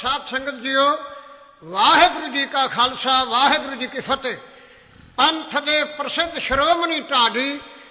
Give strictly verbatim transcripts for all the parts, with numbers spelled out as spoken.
साध संगत जीओ, वाहेगुरु जी का खालसा वाहेगुरु जी की फतेह। पंथ दे प्रसिद्ध श्रोमणी ढाडी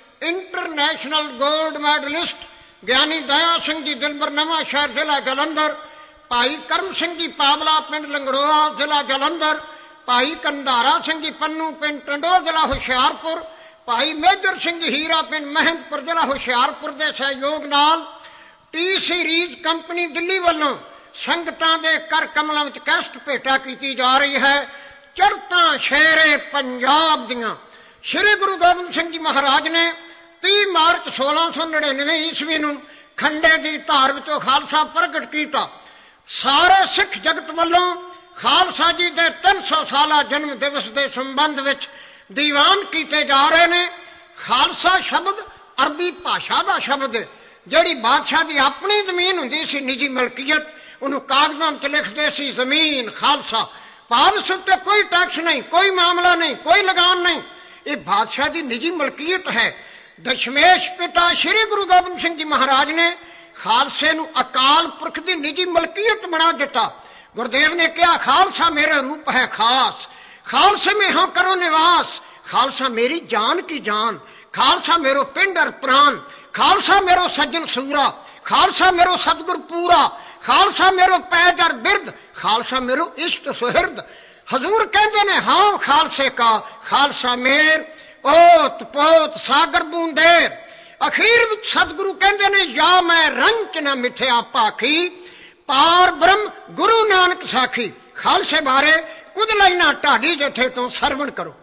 international gold medalist Giani Daya Singh ਜੀ ਦਿਲਬਰ ਨਵਾਂ ਸ਼ਹਿਰ ਜ਼ਿਲ੍ਹਾ ਜਲੰਧਰ, ਭਾਈ ਕਰਮ ਸਿੰਘ ਜੀ ਪਾਵਲਾ ਪਿੰਡ ਲੰਗੜੋਆ ਜ਼ਿਲ੍ਹਾ ਜਲੰਧਰ, ਭਾਈ ਕੰਧਾਰਾ ਸਿੰਘ ਜੀ ਪੰਨੂ ਪਿੰਡ ਟੰਡੋ ਜ਼ਿਲ੍ਹਾ ਹੁਸ਼ਿਆਰਪੁਰ, ਭਾਈ ਮੇਜਰ ਸਿੰਘ ਜੀ ਹੀਰਾ ਪਿੰਡ ਮਹਿੰਦਪੁਰ ਜ਼ਿਲ੍ਹਾ ਹੁਸ਼ਿਆਰਪੁਰ ਦੇ ਸਹਿਯੋਗ ਨਾਲ ਟੀ ਸੀਰੀਜ਼ ਕੰਪਨੀ ਦਿੱਲੀ ਵੱਲੋਂ ਸੰਗਤਾਂ ਦੇ ਕਰ ਕਮਲਾਂ ਵਿੱਚ ਕੈਸਟ ਭੇਟਾ ਕੀਤੀ ਜਾ ਰਹੀ ਹੈ। ਚੜ੍ਹਤਾਂ ਸ਼ੇਰੇ ਪੰਜਾਬ ਦੀਆਂ ਸ਼੍ਰੀ ਗੁਰੂ ਗੋਬਿੰਦ ਸਿੰਘ ਜੀ ਮਹਾਰਾਜ ਨੇ तीह मार्च सोलह सौ नड़िनवे ईस्वी ਨੂੰ ਖੰਡੇ ਦੀ ਧਾਰ ਵਿੱਚੋਂ ਖਾਲਸਾ ਪ੍ਰਗਟ ਕੀਤਾ। ਸਾਰੇ ਸਿੱਖ ਜਗਤ ਵੱਲੋਂ ਖਾਲਸਾ ਜੀ ਦੇ ਤਿੰਨ ਸੌ ਸਾਲਾ ਜਨਮ ਦਿਵਸ ਦੇ ਸੰਬੰਧ ਵਿੱਚ ਦੀਵਾਨ ਕੀਤੇ ਜਾ ਰਹੇ ਨੇ। ਖਾਲਸਾ ਸ਼ਬਦ ਅਰਬੀ ਭਾਸ਼ਾ ਦਾ ਸ਼ਬਦ ਹੈ। ਜਿਹੜੀ ਬਾਦਸ਼ਾਹ ਦੀ ਆਪਣੀ ਜ਼ਮੀਨ ਹੁੰਦੀ ਸੀ ਨਿੱਜੀ ਮਲਕੀਅਤ, ਉਹਨੂੰ ਕਾਗਜ਼ਾਂ ਵਿੱਚ ਲਿਖਦੇ ਸੀ ਜ਼ਮੀਨ ਖਾਲਸਾ, ਭਾਵ ਇਸ ਉੱਤੇ ਕੋਈ ਟੈਕਸ ਨਹੀਂ, ਕੋਈ ਮਾਮਲਾ ਨਹੀਂ, ਕੋਈ ਲਗਾਨ ਨਹੀਂ। ਇਹ ਬਾਦਸ਼ਾਹ ਦੀ ਨਿੱਜੀ ਮਲਕੀਅਤ ਹੈ। ਦਸ਼ਮੇਸ਼ ਪਿਤਾ ਸ਼੍ਰੀ ਗੁਰੂ ਗੋਬਿੰਦ ਸਿੰਘ ਜੀ ਮਹਾਰਾਜ ਨੇ ਖਾਲਸੇ ਨੂੰ ਅਕਾਲ ਪੁਰਖ ਦੀ ਨਿੱਜੀ ਮਲਕੀਅਤ ਬਣਾ ਦਿੱਤਾ। ਗੁਰਦੇਵ ਨੇ ਕਿਹਾ ਖਾਲਸਾ ਮੇਰਾ ਰੂਪ ਹੈ ਖਾਸ, ਖਾਲਸੇ में हाँ करो निवास, खालसा मेरी जान की जान, खालसा मेरो पिंड और प्राण, खालसा मेरो सज्जन सूरा, खालसा मेरो सतगुर पूरा, खालसा मेरो पैज और बिरद, खालसा मेरो इष्ट सुहिरद। हजूर कहते ने हाँ खालसे का, खालसा मेर ओत पोत सागर बूंदेर। अखीर विच सतगुरु कहते ने या मैं रंच न मिथ्या पाखी, पार ब्रह्म गुरु नानक साखी। खालसे बारे कुछ लाइना ढाडी जथे तो सरवण करो।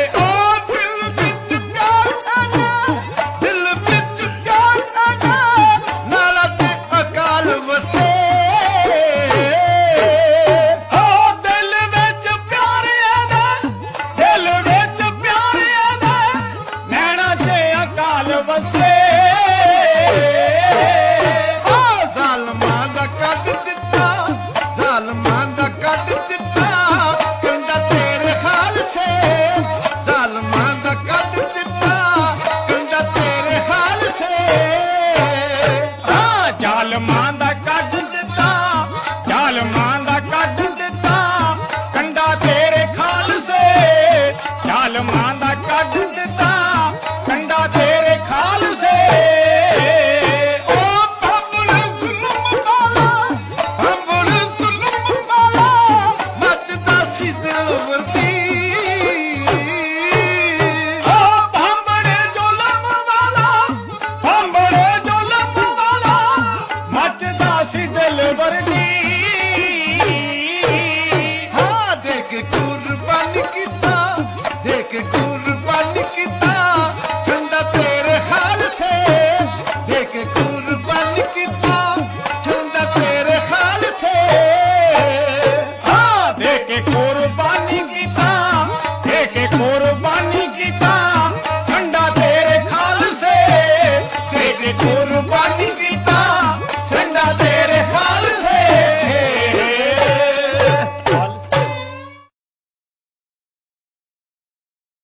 Oh ਜ਼ੁਲਮਾਂ ਦਾ ਕੱਢ ਦਿੱਤਾ ਕੰਡਾ ਤੇਰੇ ਖਾਲਸੇ। ਉਹ ਭਾਂਬੜ ਜ਼ੁਲਮ ਵਾਲਾ ਭਾਂਬੜ ਜ਼ੁਲਮ ਵਾਲਾ ਮੱਚਦਾ ਸੀ ਦਿਲ ਵਰਦੀ। ਉਹ ਭਾਂਬੜ ਜ਼ੁਲਮ ਵਾਲਾ ਭਾਂਬੜ ਜ਼ੁਲਮ ਵਾਲਾ ਮੱਚਦਾ ਸੀ ਦਿਲ ਵਰਦੀ। ਹਾਂ ਦੇਖ ਕੁਰਬਾਨੀ ਕੀਤਾ ਦੇਖ ਕੁਰਬਾਨੀ ਕੀਤਾ ਕੰਡਾ ਤੇਰੇ ਖਾਲਸੇ ਦੇਖ ਕੁਰਬਾਨੀ